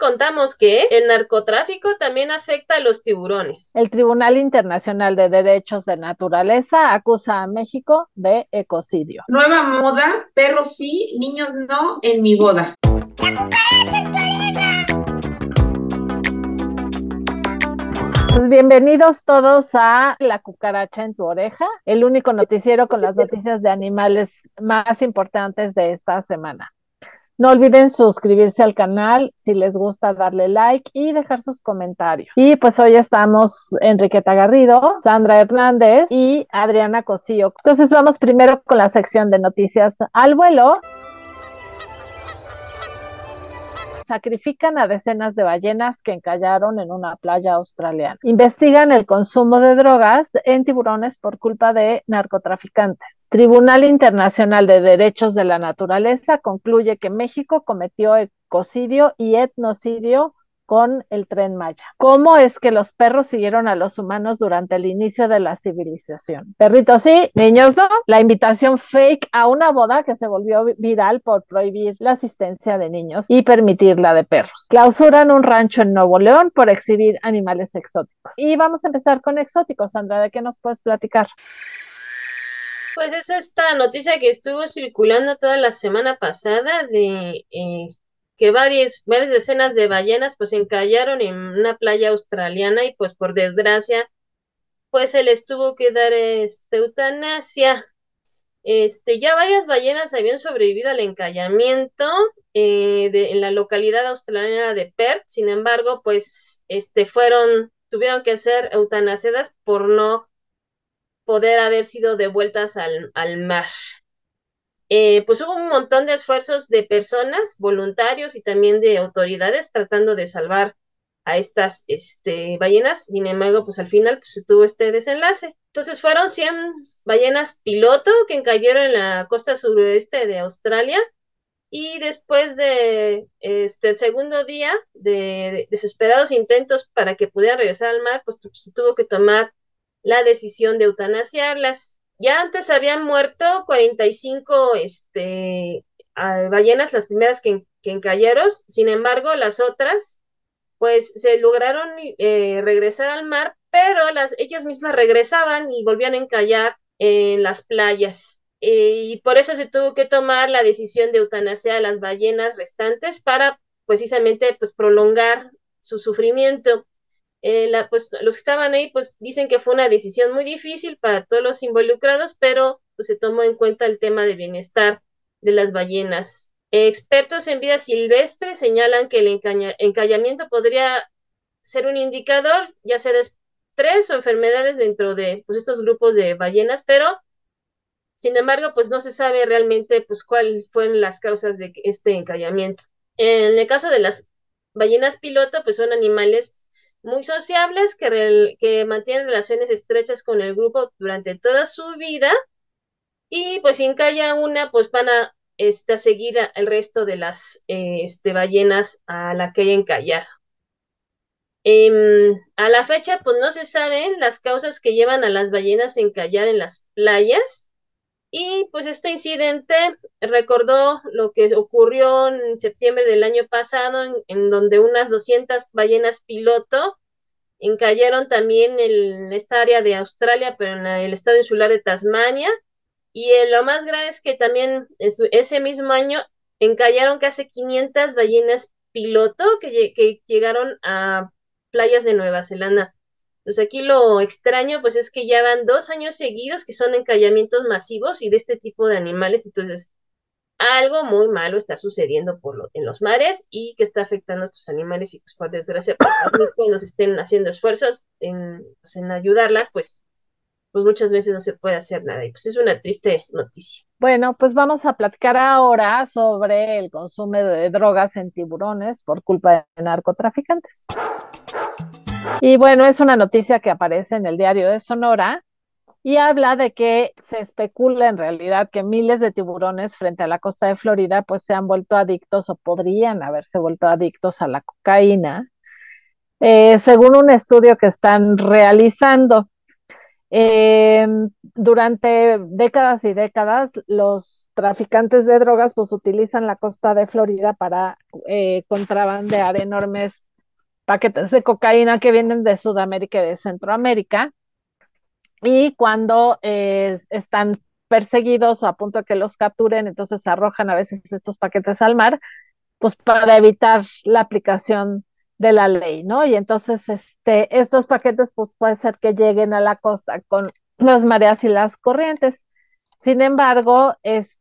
contamos que el narcotráfico también afecta a los tiburones. El Tribunal Internacional de Derechos de Naturaleza acusa a México de ecocidio. Nueva moda, perros sí, niños no, en mi boda. Pues bienvenidos todos a La Cucaracha en tu Oreja, el único noticiero con las noticias de animales más importantes de esta semana. No olviden suscribirse al canal, si les gusta darle like y dejar sus comentarios. Y pues hoy estamos Enriqueta Garrido, Sandra Hernández y Adriana Cosío. Entonces vamos primero con la sección de noticias al vuelo. Sacrifican a decenas de ballenas que encallaron en una playa australiana. Investigan el consumo de drogas en tiburones por culpa de narcotraficantes. Tribunal Internacional de Derechos de la Naturaleza concluye que México cometió ecocidio y etnocidio con el Tren Maya. ¿Cómo es que los perros siguieron a los humanos durante el inicio de la civilización? Perritos sí, niños no. La invitación fake a una boda que se volvió viral por prohibir la asistencia de niños y permitir la de perros. Clausuran un rancho en Nuevo León por exhibir animales exóticos. Y vamos a empezar con exóticos. Sandra, ¿de qué nos puedes platicar? Pues es esta noticia que estuvo circulando toda la semana pasada de que varias decenas de ballenas pues encallaron en una playa australiana y pues por desgracia pues se les tuvo que dar eutanasia. Ya varias ballenas habían sobrevivido al encallamiento en la localidad australiana de Perth. Sin embargo, pues tuvieron que ser eutanasiadas por no poder haber sido devueltas al mar. Pues hubo un montón de esfuerzos de personas, voluntarios y también de autoridades tratando de salvar a estas ballenas. Sin embargo, pues al final pues, se tuvo este desenlace. Entonces fueron 100 ballenas piloto que cayeron en la costa suroeste de Australia y después de el segundo día de desesperados intentos para que pudieran regresar al mar, pues se tuvo que tomar la decisión de eutanasiarlas. Ya antes habían muerto 45 ballenas, las primeras que encallaron. Sin embargo, las otras pues se lograron regresar al mar, pero ellas mismas regresaban y volvían a encallar en las playas. Y por eso se tuvo que tomar la decisión de eutanasiar a las ballenas restantes para precisamente pues prolongar su sufrimiento. Pues los que estaban ahí pues dicen que fue una decisión muy difícil para todos los involucrados, pero pues se tomó en cuenta el tema de bienestar de las ballenas. Expertos en vida silvestre señalan que el encallamiento podría ser un indicador, ya sea de estrés o enfermedades dentro de pues, estos grupos de ballenas, pero sin embargo, pues no se sabe realmente pues cuáles fueron las causas de este encallamiento. En el caso de las ballenas piloto, pues son animales muy sociables que mantienen relaciones estrechas con el grupo durante toda su vida y pues si encalla una, pues van a seguir el resto de las ballenas a la que haya encallado. A la fecha, pues no se saben las causas que llevan a las ballenas a encallar en las playas. Y pues este incidente recordó lo que ocurrió en septiembre del año pasado, en donde unas 200 ballenas piloto encallaron también en esta área de Australia, pero en el estado insular de Tasmania. Y lo más grave es que también ese mismo año encallaron casi 500 ballenas piloto que llegaron a playas de Nueva Zelanda. Entonces aquí lo extraño pues es que ya van 2 años seguidos que son encallamientos masivos y de este tipo de animales. Entonces algo muy malo está sucediendo en los mares y que está afectando a estos animales y pues por desgracia pues cuando se estén haciendo esfuerzos en ayudarlas pues muchas veces no se puede hacer nada y pues es una triste noticia. Bueno, pues vamos a platicar ahora sobre el consumo de drogas en tiburones por culpa de narcotraficantes. Y bueno, es una noticia que aparece en el diario de Sonora y habla de que se especula en realidad que miles de tiburones frente a la costa de Florida pues se han vuelto adictos o podrían haberse vuelto adictos a la cocaína, según un estudio que están realizando. Eh, Durante décadas y décadas, los traficantes de drogas pues utilizan la costa de Florida para contrabandear enormes paquetes de cocaína que vienen de Sudamérica y de Centroamérica. Y cuando están perseguidos o a punto de que los capturen, entonces arrojan a veces estos paquetes al mar, pues para evitar la aplicación de la ley, ¿no? Y entonces estos paquetes pues puede ser que lleguen a la costa con las mareas y las corrientes. Sin embargo,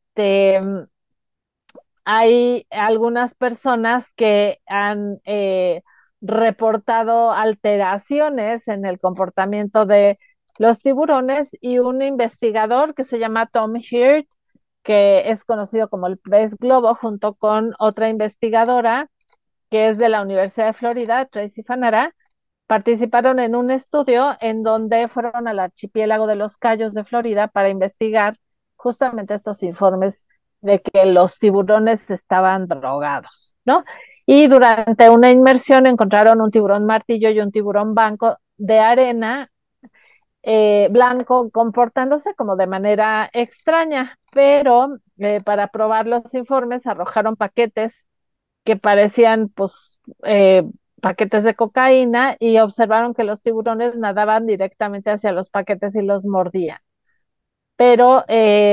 hay algunas personas que han reportado alteraciones en el comportamiento de los tiburones y un investigador que se llama Tom Heard, que es conocido como el Pez Globo, junto con otra investigadora que es de la Universidad de Florida, Tracy Fanara, participaron en un estudio en donde fueron al archipiélago de los Cayos de Florida para investigar justamente estos informes de que los tiburones estaban drogados, ¿no? Y durante una inmersión encontraron un tiburón martillo y un tiburón banco de arena blanco comportándose como de manera extraña, pero para probar los informes arrojaron paquetes que parecían pues paquetes de cocaína y observaron que los tiburones nadaban directamente hacia los paquetes y los mordían. Pero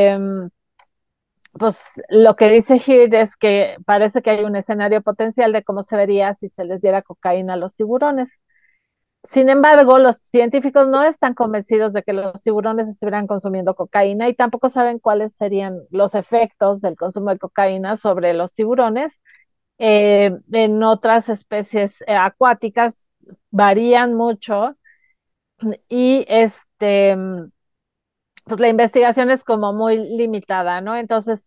pues lo que dice Heard es que parece que hay un escenario potencial de cómo se vería si se les diera cocaína a los tiburones. Sin embargo, los científicos no están convencidos de que los tiburones estuvieran consumiendo cocaína y tampoco saben cuáles serían los efectos del consumo de cocaína sobre los tiburones. En otras especies acuáticas varían mucho y pues la investigación es como muy limitada, ¿no? Entonces,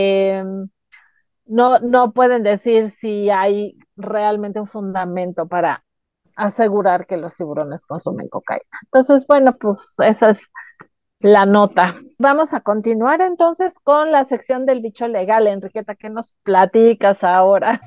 no pueden decir si hay realmente un fundamento para asegurar que los tiburones consumen cocaína. Entonces, bueno, pues esa es la nota. Vamos a continuar entonces con la sección del bicho legal. Enriqueta, ¿qué nos platicas ahora?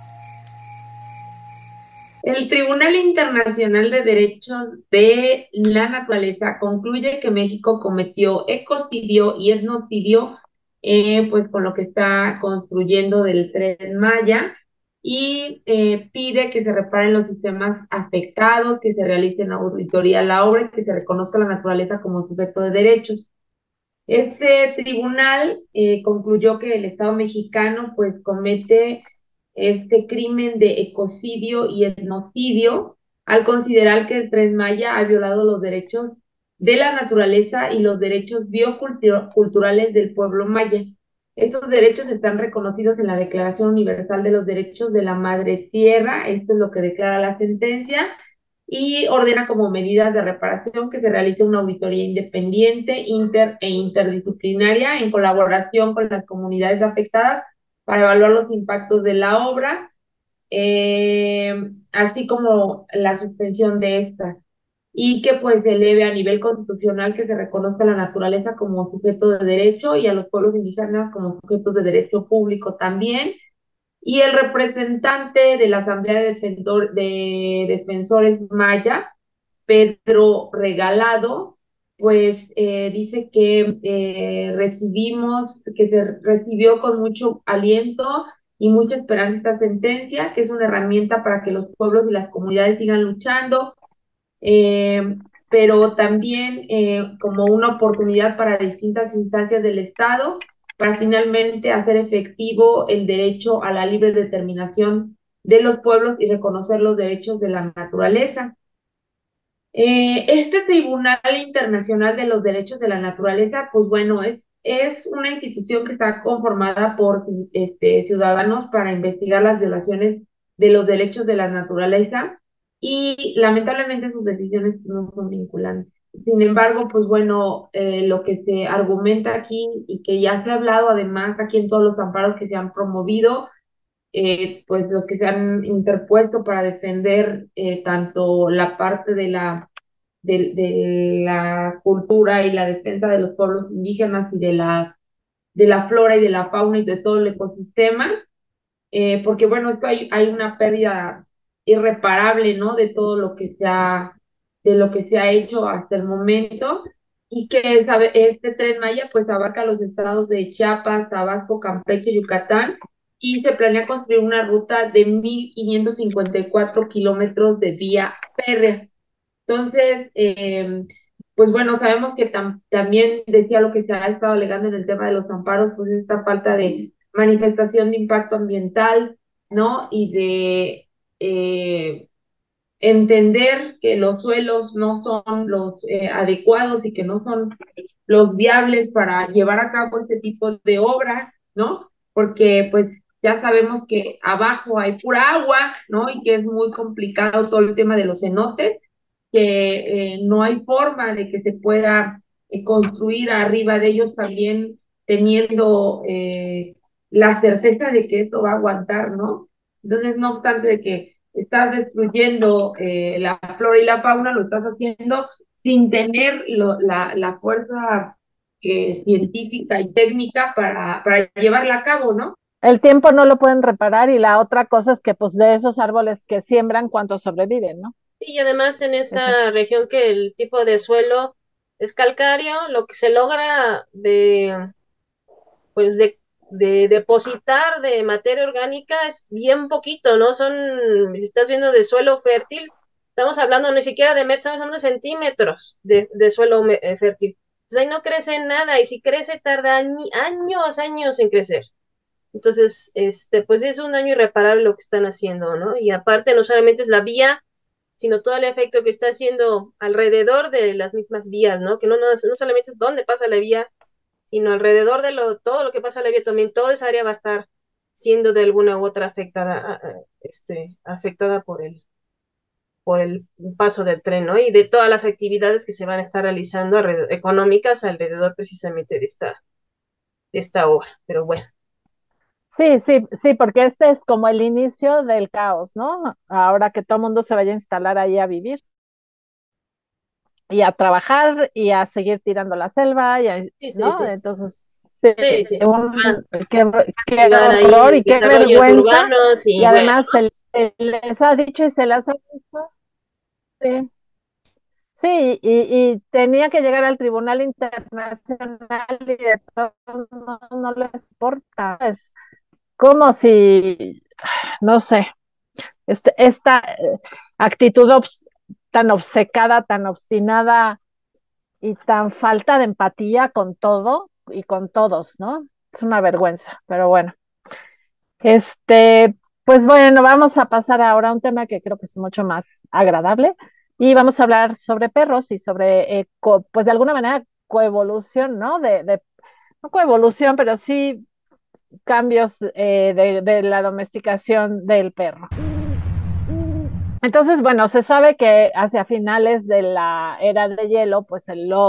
El Tribunal Internacional de Derechos de la Naturaleza concluye que México cometió ecocidio y etnocidio, pues con lo que está construyendo del Tren Maya y pide que se reparen los sistemas afectados, que se realice una auditoría a la obra y que se reconozca la naturaleza como sujeto de derechos. Este tribunal concluyó que el Estado mexicano pues comete este crimen de ecocidio y etnocidio al considerar que el Tren Maya ha violado los derechos de la naturaleza y los derechos bioculturales del pueblo maya. Estos derechos están reconocidos en la Declaración Universal de los Derechos de la Madre Tierra, esto es lo que declara la sentencia, y ordena como medidas de reparación que se realice una auditoría independiente, interdisciplinaria en colaboración con las comunidades afectadas para evaluar los impactos de la obra, así como la suspensión de estas, y que pues se eleve a nivel constitucional que se reconozca a la naturaleza como sujeto de derecho y a los pueblos indígenas como sujetos de derecho público también, y el representante de la Asamblea de Defensores Maya, Pedro Regalado, pues dice que que se recibió con mucho aliento y mucha esperanza esta sentencia, que es una herramienta para que los pueblos y las comunidades sigan luchando, eh, pero también como una oportunidad para distintas instancias del Estado para finalmente hacer efectivo el derecho a la libre determinación de los pueblos y reconocer los derechos de la naturaleza. Este Tribunal Internacional de los Derechos de la Naturaleza, pues bueno, es una institución que está conformada por ciudadanos para investigar las violaciones de los derechos de la naturaleza y lamentablemente sus decisiones no son vinculantes. Sin embargo, pues bueno, lo que se argumenta aquí y que ya se ha hablado además aquí en todos los amparos que se han promovido, pues los que se han interpuesto para defender tanto la parte de la cultura y la defensa de los pueblos indígenas y de la flora y de la fauna y de todo el ecosistema, porque bueno, esto hay una pérdida irreparable, ¿no? De todo lo que de lo que se ha hecho hasta el momento. y que este Tren Maya pues abarca los estados de Chiapas, Tabasco, Campeche, Yucatán, y se planea construir una ruta de 1,554 kilómetros de vía férrea. Entonces, pues bueno, sabemos que también decía lo que se ha estado alegando en el tema de los amparos, pues esta falta de manifestación de impacto ambiental, ¿no? Y de entender que los suelos no son los adecuados y que no son los viables para llevar a cabo este tipo de obras, ¿no? Porque pues ya sabemos que abajo hay pura agua, ¿no? Y que es muy complicado todo el tema de los cenotes, que no hay forma de que se pueda construir arriba de ellos también teniendo la certeza de que esto va a aguantar, ¿no? Entonces, no obstante de que estás destruyendo la flora y la fauna, lo estás haciendo sin tener la fuerza científica y técnica para llevarla a cabo, ¿no? El tiempo no lo pueden reparar y la otra cosa es que pues de esos árboles que siembran, ¿cuántos sobreviven, no? Y además en Ese. esa región que el tipo de suelo es calcáreo, lo que se logra pues de depositar de materia orgánica es bien poquito, ¿no? Si estás viendo de suelo fértil, estamos hablando ni siquiera de metros, estamos hablando de centímetros de suelo fértil. Entonces ahí no crece nada y si crece tarda años, años en crecer. Entonces, pues es un daño irreparable lo que están haciendo, ¿no? Y aparte no solamente es la vía, sino todo el efecto que está haciendo alrededor de las mismas vías, ¿no? Que no solamente es dónde pasa la vía, sino alrededor de todo lo que pasa en la vía también, toda esa área va a estar siendo de alguna u otra afectada por el paso del tren, ¿no? Y de todas las actividades que se van a estar realizando económicas alrededor precisamente de esta obra. Pero bueno. Sí, sí, sí, porque este es como el inicio del caos, ¿no? Ahora que todo el mundo se vaya a instalar ahí a vivir y a trabajar y a seguir tirando la selva, Sí, sí, ¿no? sí. Entonces, sí, Sí, sí. qué Van horror ahí y qué desarrollos vergüenza. urbanos Y y bueno. además se les ha dicho y se las ha dicho, sí, sí, y tenía que llegar al Tribunal Internacional y de todos modos no les importa. Es como si, no sé, esta actitud tan obcecada, tan obstinada y tan falta de empatía con todo y con todos, ¿no? Es una vergüenza, pero bueno. Este, pues bueno, vamos a pasar ahora a un tema que creo que es mucho más agradable y vamos a hablar sobre perros y sobre, pues de alguna manera, coevolución, ¿no? No coevolución, pero sí cambios de la domesticación del perro. Entonces, bueno, se sabe que hacia finales de la era de hielo, pues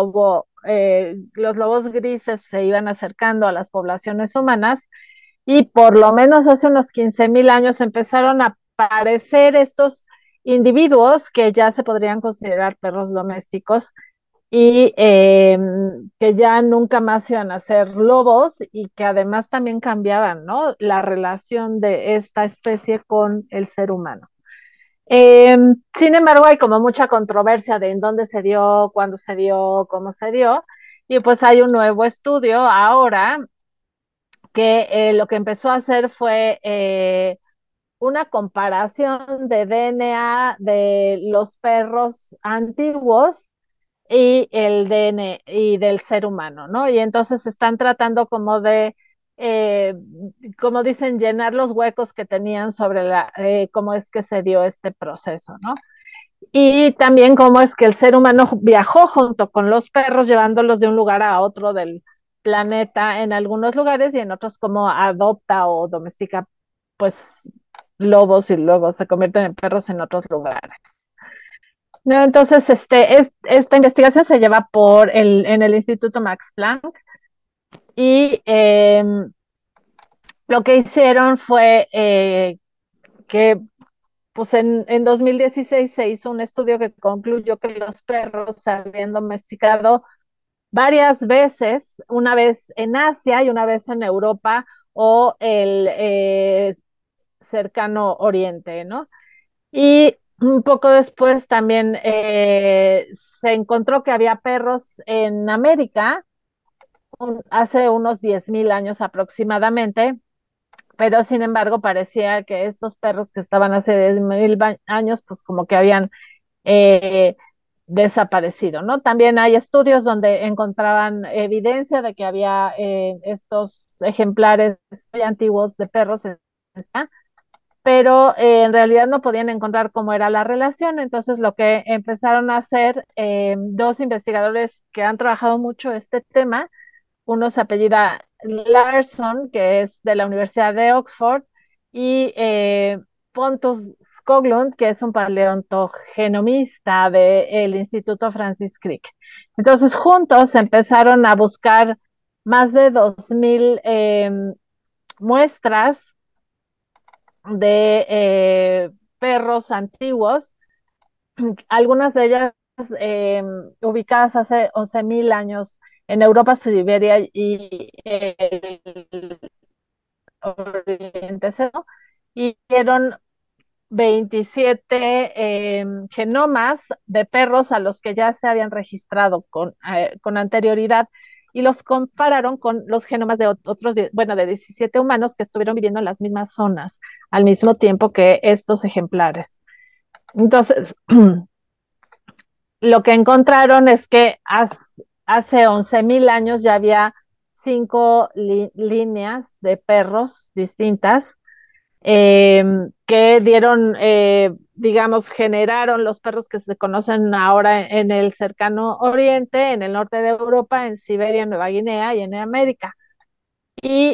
los lobos grises se iban acercando a las poblaciones humanas y por lo menos hace unos 15,000 años empezaron a aparecer estos individuos que ya se podrían considerar perros domésticos y que ya nunca más iban a ser lobos y que además también cambiaban, ¿no? La relación de esta especie con el ser humano. Sin embargo, hay como mucha controversia de en dónde se dio, cuándo se dio, cómo se dio, y pues hay un nuevo estudio ahora que lo que empezó a hacer fue una comparación de DNA de los perros antiguos y el DN y del ser humano, ¿no? Y entonces están tratando eh, como dicen, llenar los huecos que tenían sobre cómo es que se dio este proceso, ¿no? Y también cómo es que el ser humano viajó junto con los perros, llevándolos de un lugar a otro del planeta en algunos lugares y en otros como adopta o domestica, pues, lobos y luego se convierten en perros en otros lugares. No, entonces, esta investigación se lleva en el Instituto Max Planck y lo que hicieron fue que pues en 2016 se hizo un estudio que concluyó que los perros se habían domesticado varias veces, una vez en Asia y una vez en Europa o el cercano Oriente, ¿no? Y Un poco después también se encontró que había perros en América hace unos 10,000 años aproximadamente, pero sin embargo parecía que estos perros que estaban hace 10,000 años, pues como que habían eh, desaparecido, ¿no? También hay estudios donde encontraban evidencia de que había estos ejemplares muy antiguos de perros, pero en realidad no podían encontrar cómo era la relación. Entonces lo que empezaron a hacer dos investigadores que han trabajado mucho este tema, uno se apellida Larson, que es de la Universidad de Oxford, y Pontus Skoglund, que es un paleontogenomista del Instituto Francis Crick. Entonces, juntos empezaron a buscar más de 2,000 muestras de perros antiguos, algunas de ellas eh, ubicadas hace 11,000 años en Europa, Siberia y el Oriente Medio, y dieron 27 genomas de perros a los que ya se habían registrado con anterioridad y los compararon con los genomas de otros, bueno, de 17 humanos que estuvieron viviendo en las mismas zonas al mismo tiempo que estos ejemplares. Entonces, lo que encontraron es que hace 11,000 años ya había 5 líneas de perros distintas que dieron, digamos, generaron los perros que se conocen ahora en el cercano oriente, en el norte de Europa, en Siberia, en Nueva Guinea y en América. Y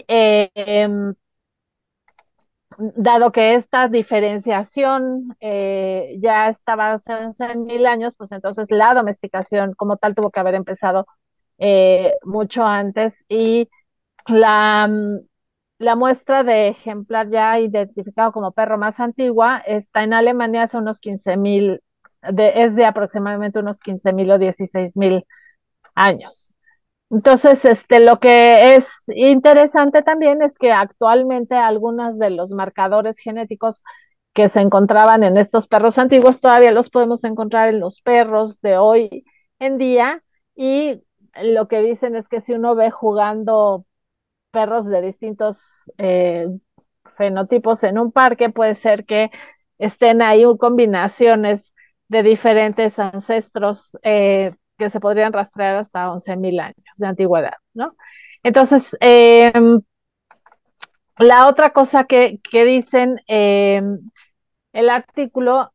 dado que esta diferenciación ya estaba hace 11,000 años, pues entonces la domesticación como tal tuvo que haber empezado mucho antes y la, la muestra de ejemplar ya identificado como perro más antigua está en Alemania hace unos 15,000, es de aproximadamente unos 15,000 o 16,000 años. Entonces, lo que es interesante también es que actualmente algunos de los marcadores genéticos que se encontraban en estos perros antiguos todavía los podemos encontrar en los perros de hoy en día y lo que dicen es que si uno ve jugando perros de distintos fenotipos en un parque, puede ser que estén ahí combinaciones de diferentes ancestros que se podrían rastrear hasta 11,000 años de antigüedad, ¿no? Entonces, la otra cosa que dicen el artículo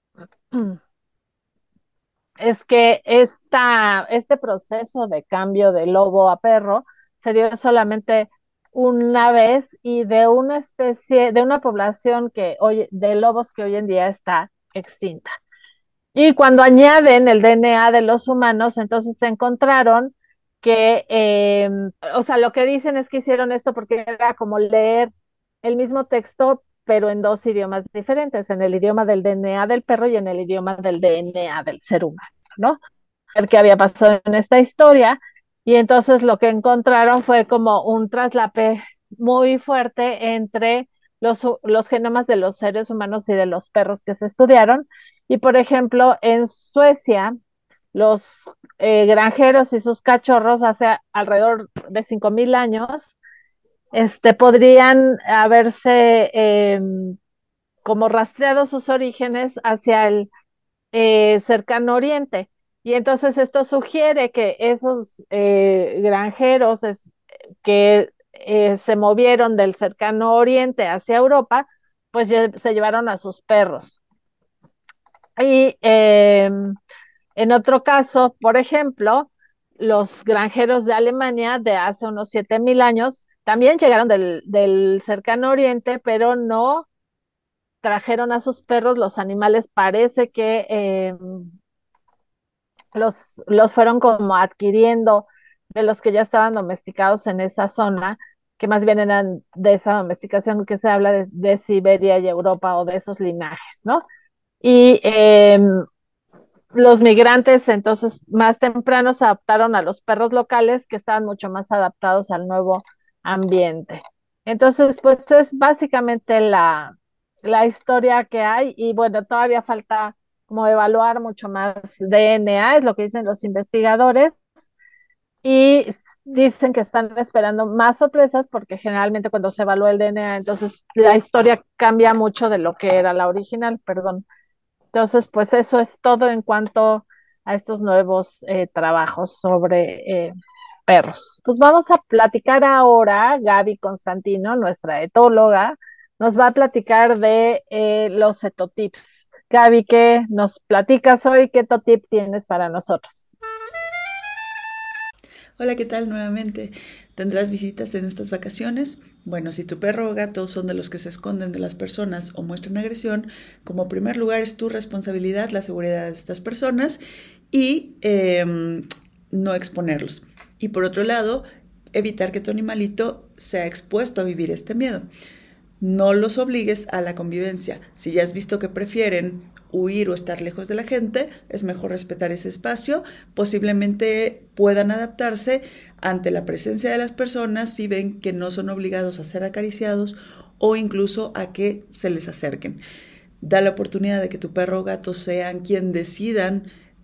es que este proceso de cambio de lobo a perro se dio solamente una vez y de una especie, de una población de lobos que hoy en día está extinta. Y cuando añaden el DNA de los humanos, entonces se encontraron que, o sea, lo que dicen es que hicieron esto porque era como leer el mismo texto, pero en dos idiomas diferentes, en el idioma del DNA del perro y en el idioma del DNA del ser humano, ¿no? Ver qué había pasado en esta historia. Y entonces lo que encontraron fue como un traslape muy fuerte entre los genomas de los seres humanos y de los perros que se estudiaron. Y por ejemplo, en Suecia, los granjeros y sus cachorros hace alrededor de 5,000 años, podrían haberse como rastreado sus orígenes hacia el cercano oriente. Y entonces esto sugiere que esos granjeros que se movieron del cercano oriente hacia Europa, pues se llevaron a sus perros. Y en otro caso, por ejemplo, los granjeros de Alemania de hace unos 7,000 años también llegaron del cercano oriente, pero no trajeron a sus perros. Los animales parece que los fueron como adquiriendo de los que ya estaban domesticados en esa zona, que más bien eran de esa domesticación que se habla de Siberia y Europa o de esos linajes, ¿no? Y los migrantes entonces más temprano se adaptaron a los perros locales que estaban mucho más adaptados al nuevo ambiente. Entonces, pues es básicamente la historia que hay y bueno, todavía falta como evaluar mucho más DNA, es lo que dicen los investigadores, y dicen que están esperando más sorpresas porque generalmente cuando se evalúa el DNA, entonces la historia cambia mucho de lo que era la original, perdón. Entonces, pues eso es todo en cuanto a estos nuevos trabajos sobre perros. Pues vamos a platicar ahora, Gaby Constantino, nuestra etóloga, nos va a platicar de los etotips. Gaby, ¿qué nos platicas hoy? ¿Qué etotip tienes para nosotros? Hola, ¿qué tal nuevamente? ¿Tendrás visitas en estas vacaciones? Bueno, si tu perro o gato son de los que se esconden de las personas o muestran agresión, como primer lugar es tu responsabilidad la seguridad de estas personas y no exponerlos. Y por otro lado, evitar que tu animalito sea expuesto a vivir este miedo. No los obligues a la convivencia. Si ya has visto que prefieren huir o estar lejos de la gente, es mejor respetar ese espacio. Posiblemente puedan adaptarse ante la presencia de las personas si ven que no son obligados a ser acariciados o incluso a que se les acerquen. Da la oportunidad de que tu perro o gato sean quien decidan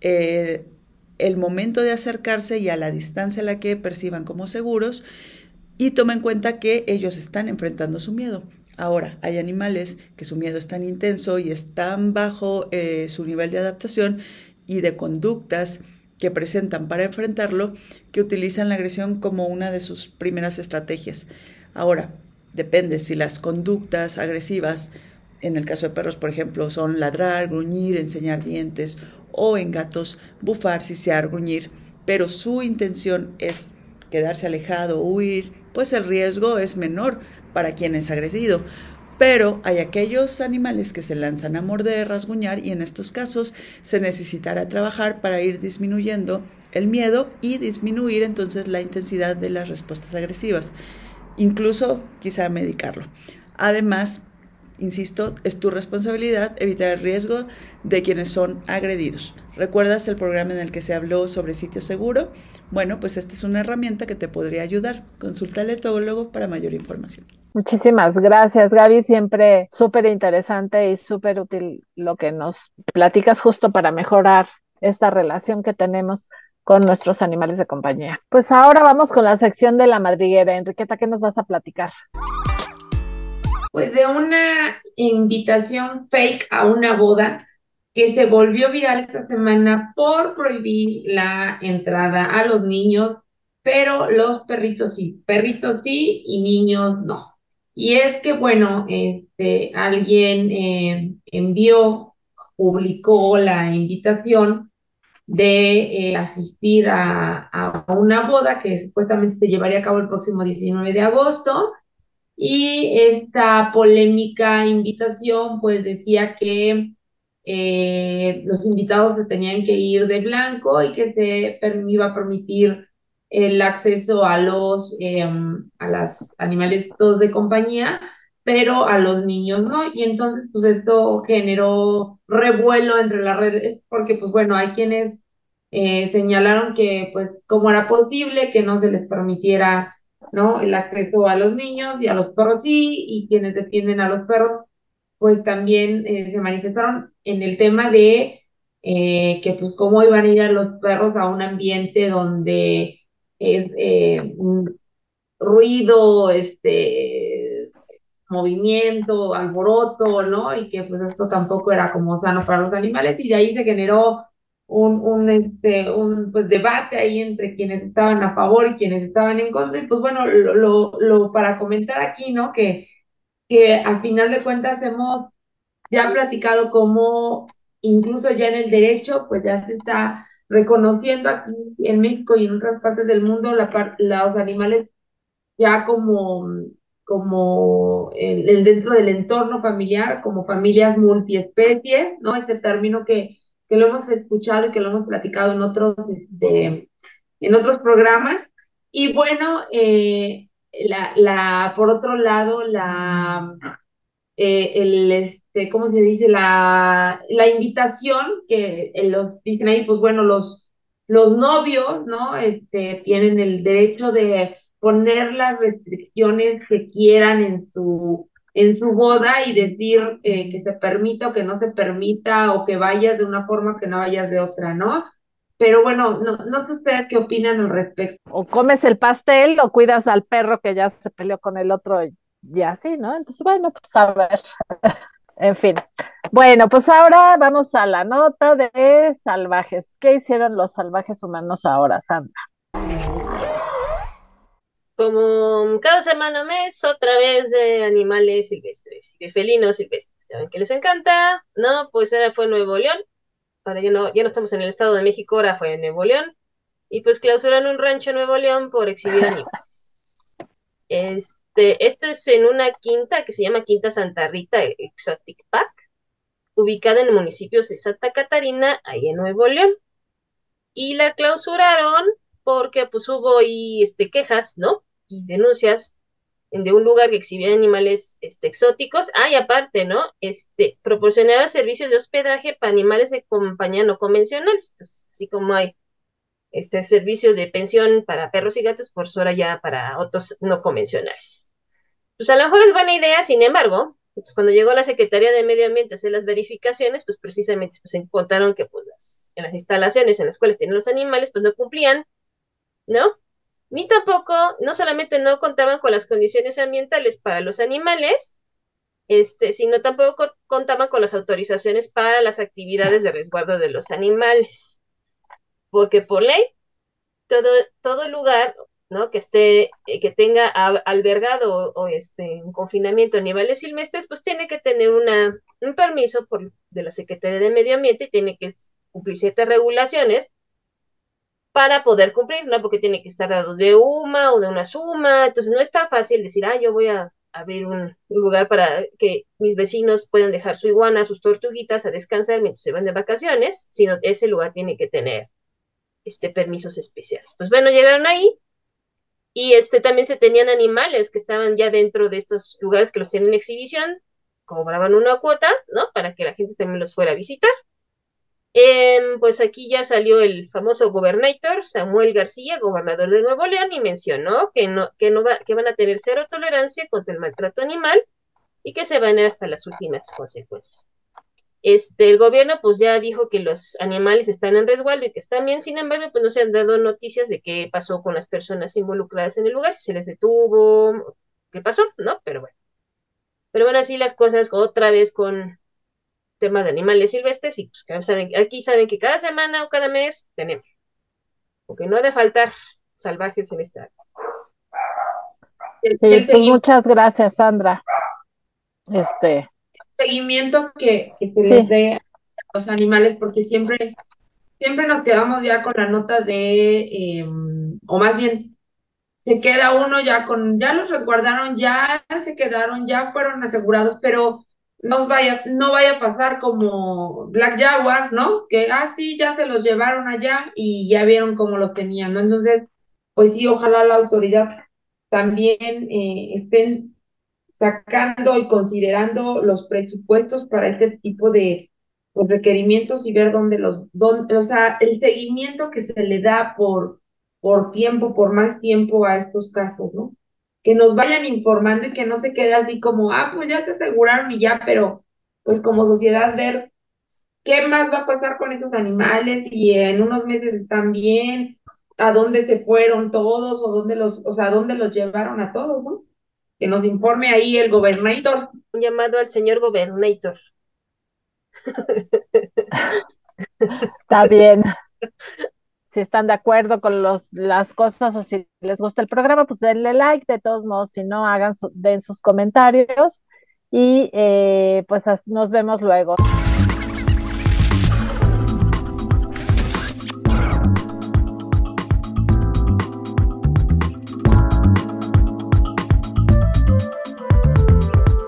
el momento de acercarse y a la distancia a la que perciban como seguros, y toma en cuenta que ellos están enfrentando su miedo. Ahora, hay animales que su miedo es tan intenso y es tan bajo su nivel de adaptación y de conductas que presentan para enfrentarlo, que utilizan la agresión como una de sus primeras estrategias. Ahora, depende si las conductas agresivas, en el caso de perros, por ejemplo, son ladrar, gruñir, enseñar dientes, o en gatos, bufar, sisear, gruñir, pero su intención es quedarse alejado o huir, pues el riesgo es menor para quien es agredido. Pero hay aquellos animales que se lanzan a morder, rasguñar, y en estos casos se necesitará trabajar para ir disminuyendo el miedo y disminuir entonces la intensidad de las respuestas agresivas, incluso quizá medicarlo. Además, insisto, es tu responsabilidad evitar el riesgo de quienes son agredidos. ¿Recuerdas el programa en el que se habló sobre sitio seguro? Bueno, pues esta es una herramienta que te podría ayudar. Consulta al etólogo para mayor información. Muchísimas gracias, Gaby. Siempre súper interesante y súper útil lo que nos platicas justo para mejorar esta relación que tenemos con nuestros animales de compañía. Pues ahora vamos con la sección de la madriguera. Enriqueta, ¿qué nos vas a platicar? Pues de una invitación fake a una boda que se volvió viral esta semana por prohibir la entrada a los niños, pero los perritos sí y niños no. Y es que, bueno, alguien publicó la invitación de asistir a una boda que supuestamente se llevaría a cabo el próximo 19 de agosto, y esta polémica invitación pues decía que los invitados se tenían que ir de blanco y que se iba a permitir el acceso a a los animalitos de compañía, pero a los niños no. Y entonces pues esto generó revuelo entre las redes porque pues bueno, hay quienes señalaron que pues cómo era posible que no se les permitiera, ¿no?, el acceso a los niños, y a los perros sí, y quienes defienden a los perros pues también se manifestaron en el tema de que pues cómo iban a ir a los perros a un ambiente donde es un ruido, movimiento, alboroto, ¿no? Y que pues esto tampoco era como sano para los animales, y de ahí se generó un pues debate ahí entre quienes estaban a favor y quienes estaban en contra. Y pues bueno, para comentar aquí, ¿no? Que al final de cuentas hemos ya platicado cómo incluso ya en el derecho, pues ya se está reconociendo aquí en México y en otras partes del mundo los animales ya como dentro del entorno familiar, como familias multiespecies, ¿no? Este término que lo hemos escuchado y que lo hemos platicado en otros programas. Y bueno, por otro lado, ¿cómo se dice? La invitación que los dicen ahí, pues bueno, los novios, ¿no? Tienen el derecho de poner las restricciones que quieran en su boda y decir que se permita o que no se permita, o que vayas de una forma, que no vayas de otra, ¿no? Pero bueno, no sé ustedes qué opinan al respecto. O comes el pastel o cuidas al perro que ya se peleó con el otro y así, ¿no? Entonces, bueno, pues a ver, en fin. Bueno, pues ahora vamos a la nota de salvajes. ¿Qué hicieron los salvajes humanos ahora, Sandra? Como cada semana o mes, otra vez de animales silvestres y de felinos silvestres. ¿Saben que les encanta? No, pues ahora fue Nuevo León. Ahora ya no estamos en el Estado de México, ahora fue en Nuevo León. Y pues clausuran un rancho en Nuevo León por exhibir animales. Esto es en una quinta que se llama Quinta Santa Rita Exotic Park, ubicada en el municipio de Santa Catarina, ahí en Nuevo León. Y la clausuraron porque pues hubo ahí quejas, ¿no? Y denuncias de un lugar que exhibía animales exóticos. Y aparte, ¿no? Proporcionaba servicios de hospedaje para animales de compañía no convencionales. Entonces, así como hay servicio de pensión para perros y gatos, por ahora ya para otros no convencionales. Pues a lo mejor es buena idea, sin embargo, pues cuando llegó la Secretaría de Medio Ambiente a hacer las verificaciones, pues precisamente pues, encontraron que pues, en las instalaciones en las cuales tienen los animales, pues no cumplían, ¿no? Ni tampoco, no solamente no contaban con las condiciones ambientales para los animales, sino tampoco contaban con las autorizaciones para las actividades de resguardo de los animales. Porque por ley, todo lugar, ¿no? Que tenga albergado o en confinamiento animales silvestres, pues tiene que tener un permiso de la Secretaría de Medio Ambiente y tiene que cumplir ciertas regulaciones para poder cumplir, ¿no? Porque tiene que estar dado de UMA o de una suma, entonces no es tan fácil decir, yo voy a abrir un lugar para que mis vecinos puedan dejar su iguana, sus tortuguitas a descansar mientras se van de vacaciones, sino ese lugar tiene que tener permisos especiales. Pues bueno, llegaron ahí y también se tenían animales que estaban ya dentro de estos lugares que los tienen en exhibición, cobraban una cuota, ¿no? Para que la gente también los fuera a visitar. Pues aquí ya salió el famoso gobernator Samuel García, gobernador de Nuevo León, y mencionó que van a tener cero tolerancia contra el maltrato animal y que se van a ir hasta las últimas consecuencias. El gobierno pues ya dijo que los animales están en resguardo y que están bien, sin embargo, pues no se han dado noticias de qué pasó con las personas involucradas en el lugar, si se les detuvo, qué pasó, ¿no? Pero bueno, así las cosas otra vez con tema de animales silvestres y pues aquí saben que cada semana o cada mes tenemos, porque no ha de faltar salvajes en esta área. Sí, pues muchas gracias, Sandra. Seguimiento que se les dé a los animales, porque siempre nos quedamos ya con la nota de, o más bien, se queda uno ya ya los resguardaron, ya se quedaron, ya fueron asegurados, pero no vaya a pasar como Black Jaguar, ¿no? Que, sí, ya se los llevaron allá y ya vieron cómo lo tenían, ¿no? Entonces, pues sí, ojalá la autoridad también estén sacando y considerando los presupuestos para este tipo de pues, requerimientos y ver o sea, el seguimiento que se le da por más tiempo a estos casos, ¿no? Que nos vayan informando y que no se quede así como, pues ya se aseguraron y ya, pero pues como sociedad ver qué más va a pasar con esos animales y en unos meses están bien, a dónde se fueron todos o sea, dónde los llevaron a todos, ¿no? Que nos informe ahí el gobernador. Un llamado al señor gobernator. Está bien. Si están de acuerdo con las cosas o si les gusta el programa, pues denle like. De todos modos, si no, den sus comentarios y pues nos vemos luego.